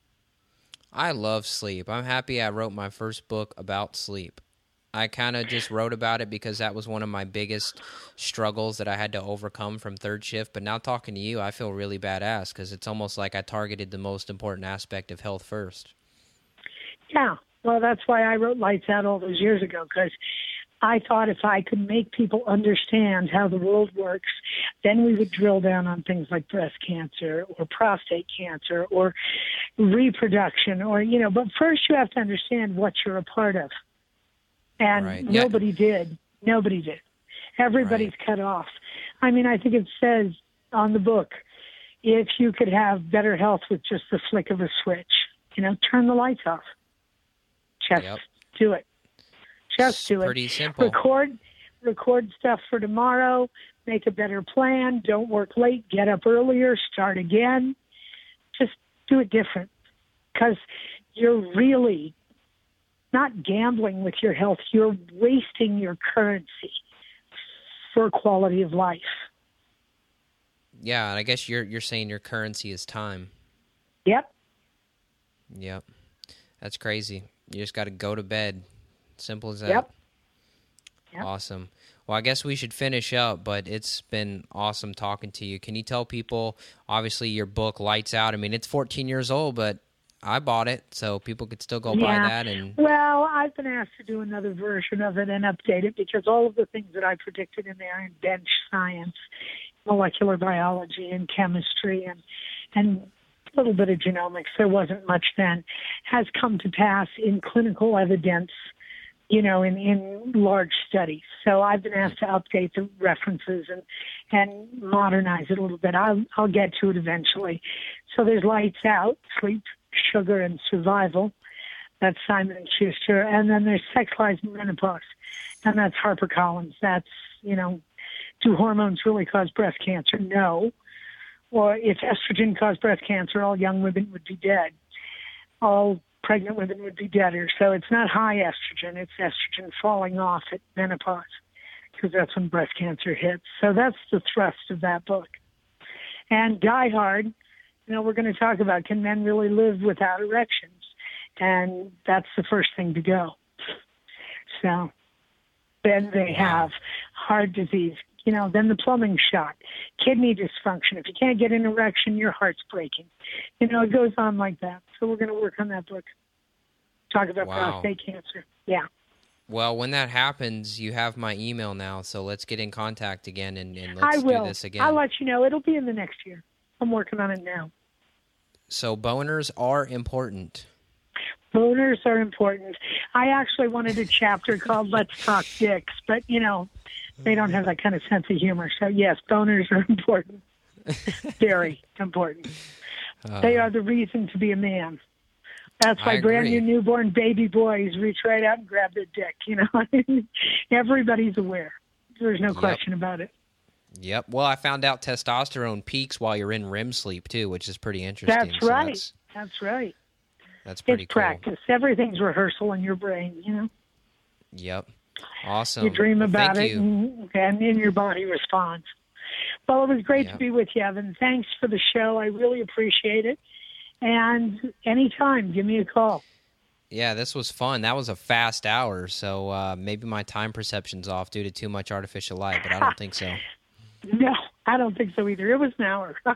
I love sleep. I'm happy I wrote my first book about sleep. I kind of just wrote about it because that was one of my biggest struggles that I had to overcome from third shift. But now talking to you, I feel really badass because it's almost like I targeted the most important aspect of health first. Yeah, well, that's why I wrote Lights Out all those years ago, because I thought if I could make people understand how the world works, then we would drill down on things like breast cancer or prostate cancer or reproduction or, you know, but first you have to understand what you're a part of. And right. Nobody did. Nobody did. Everybody's cut off. I mean, I think it says on the book, if you could have better health with just the flick of a switch, you know, turn the lights off. Just do it. Just do it. Pretty simple. Record stuff for tomorrow. Make a better plan. Don't work late. Get up earlier. Start again. Just do it different, because you're really not gambling with your health. You're wasting your currency for quality of life. Yeah, and I guess you're saying your currency is time. Yep. Yep. That's crazy. You just got to go to bed. Simple as that. Yep. Awesome. Well, I guess we should finish up, but it's been awesome talking to you. Can you tell people, obviously, your book, Lights Out, I mean, it's 14 years old, but I bought it, so people could still go buy that. And well, I've been asked to do another version of it and update it because all of the things that I predicted in there in bench science, molecular biology and chemistry and a little bit of genomics, there wasn't much then, has come to pass in clinical evidence, you know, in large studies. So I've been asked to update the references and modernize it a little bit. I'll get to it eventually. So there's Lights Out, Sleep, Sugar, and Survival. That's Simon & Schuster. And then there's Sex, Lies, and Menopause. And that's HarperCollins. That's, you know, do hormones really cause breast cancer? No. Or if estrogen caused breast cancer, all young women would be dead. All pregnant women would be deader. So it's not high estrogen. It's estrogen falling off at menopause, because that's when breast cancer hits. So that's the thrust of that book. And Die Hard, you know, we're going to talk about, can men really live without erections? And that's the first thing to go. So then they have heart disease, Then the plumbing shot, kidney dysfunction. If you can't get an erection, your heart's breaking. It goes on like that. So we're going to work on that book. Talk about prostate cancer. Yeah. Well, when that happens, you have my email now, so let's get in contact again and let's do this again. I'll let you know. It'll be in the next year. I'm working on it now. So boners are important. Boners are important. I actually wanted a chapter called Let's Talk Dicks, but, they don't have that kind of sense of humor. So, yes, boners are important. Very important. They are the reason to be a man. That's why brand new newborn baby boys reach right out and grab their dick. Everybody's aware. There's no question about it. Yep. Well, I found out testosterone peaks while you're in REM sleep, too, which is pretty interesting. That's right. That's right. That's pretty cool. It's practice. Everything's rehearsal in your brain, Yep. Awesome. You dream about it, and then your body responds. Well, it was great to be with you, Evan. Thanks for the show. I really appreciate it. And anytime, give me a call. Yeah, this was fun. That was a fast hour, so maybe my time perception's off due to too much artificial light, but I don't think so. No, I don't think so either. It was an hour. All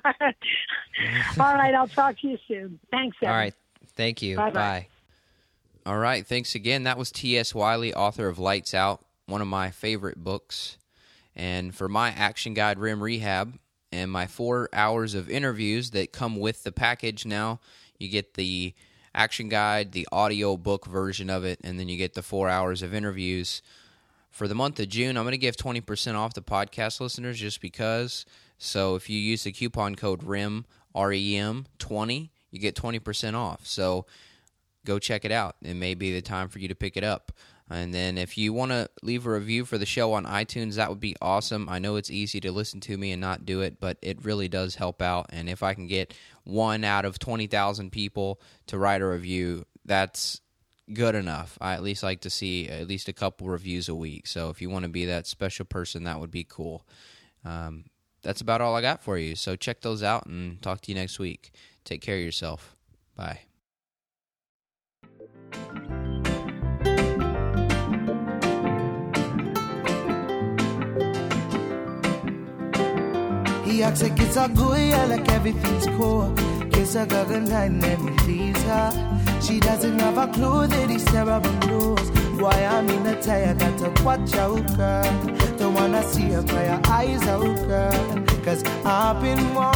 right, I'll talk to you soon. Thanks, Evan. All right, thank you. Bye-bye. Bye. All right, thanks again. That was T.S. Wiley, author of Lights Out, one of my favorite books. And for my action guide, REM Rehab, and my 4 hours of interviews that come with the package now, you get the action guide, the audio book version of it, and then you get the 4 hours of interviews. For the month of June, I'm going to give 20% off the podcast listeners just because. So if you use the coupon code REM, REM 20, you get 20% off. So go check it out. It may be the time for you to pick it up. And then if you want to leave a review for the show on iTunes, that would be awesome. I know it's easy to listen to me and not do it, but it really does help out. And if I can get 1 out of 20,000 people to write a review, that's good enough. I at least like to see at least a couple reviews a week. So if you want to be that special person, that would be cool. That's about all I got for you. So check those out and talk to you next week. Take care of yourself. Bye. He acts like it's all good, yeah, like everything's cool. Kiss her, girl, and let me please her. She doesn't have a clue that he's terrible news. Why I'm in a tie, I got to watch out, girl. Don't wanna see her cry her eyes out, girl. Cause I've been warned.